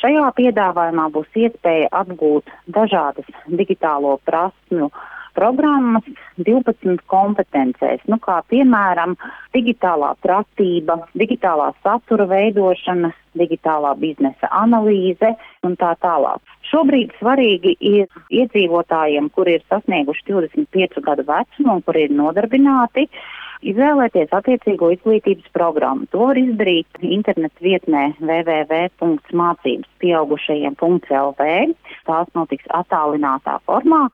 Šajā piedāvājumā būs iespēja apgūt dažādas digitālo prasmju programmas 12 kompetencēs, kā piemēram digitālā pratība, digitālā satura veidošana, digitālā biznesa analīze un tā tālāk. Šobrīd svarīgi ir iedzīvotājiem, kuri ir sasnieguši 25 gadu vecumu un kuri ir nodarbināti, izvēlēties attiecīgo izglītības programmu. To var izdarīt internetu vietnē www.mācībespieaugušajiem.lv. Tās notiks attālinātā formā.